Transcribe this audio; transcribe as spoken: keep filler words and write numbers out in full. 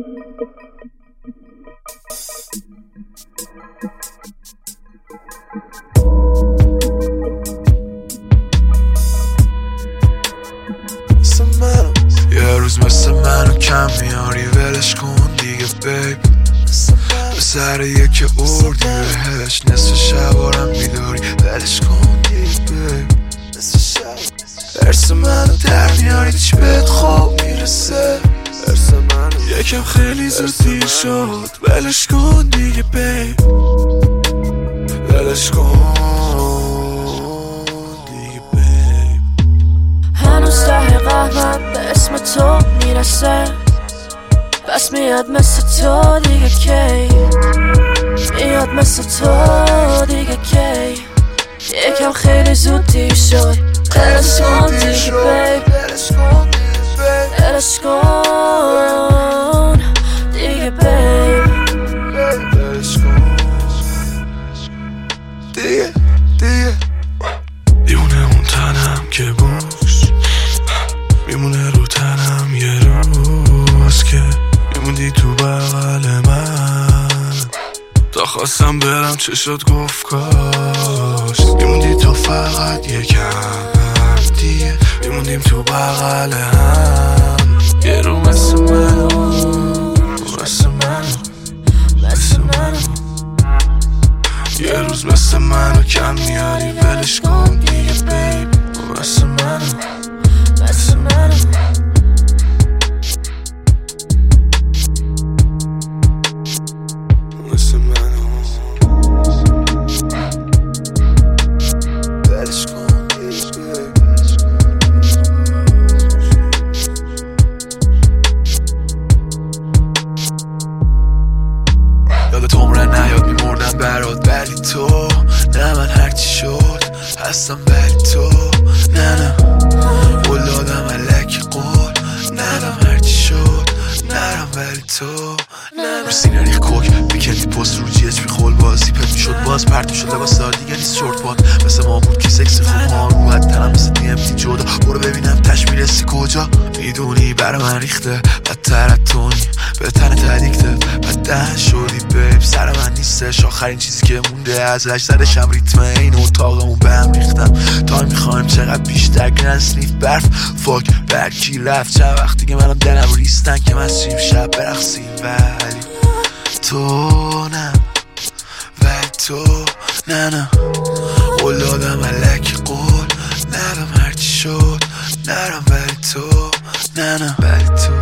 یه روز مثل منو کم میاری ولش کن دیگه بیب به سر یک اردی بهش نصف شبارم میداری ولش کن دیگه بیب ارس منو در میاری چی بهت خواب میرسه ارس منو یکم خیلی زود دیر شد ولش کن دیگه بیب ولش کن دیگه بیب هنوز ته قهرم به اسم تو میرسه بس میاد مثل تو دیگه کی میاد مثل تو دیگه کی یکم خیلی زود دیر شد ولش کن دیگه بیب ولش کن دیگه بیب ولش کن دیگه دیگه دیونه اون تنم که بوش میمونه رو تنم یه روز که میموندی تو بغل من تا خواستم برم چه شد گفت کاش میموندی تو فقط یکم دیگه میموندیم تو بغل هم یه رو مثل منو مثل منو مثل منو یه روز مثل منو کم میاری ولش کن دیگه بیب مثل منو مثل منو مثل منو ولش کن دیگه یادت عمره نیاد میمردم برات ولی تو نه من هرچی شد هستم ولی تو نه نه قول دادم علکی قول ندم هرچی شد نرم ولی تو نه رو سینه ریخ کوک بیکندی پست رو جیچ بی خول بازی پت میشد باز پرت میشد لباس دار دیگه نیست شورت باد مثل ما بود که سکسی خوب ها رو حد تنم مثل دی ام تی جدا برو ببینم تش میرسی کجا میدونی برا من ریخته بدتر از تونی به تن تدیکته بدن شدی بیب سر من نیستش آخرین چیزی که مونده ازش زدشم ریتم این اتاقمون به هم ریختم تا میخوایم چقدر بیشتر گرن سنیف برف فاک برکی رفت چند وقت دیگه منم دلم ریستن که من سیم شب برقصیم ولی تو نه ولی تو نه نه قول دادم علکی قول ندم هرچی شد نرم ولی تو نه نه ولی تو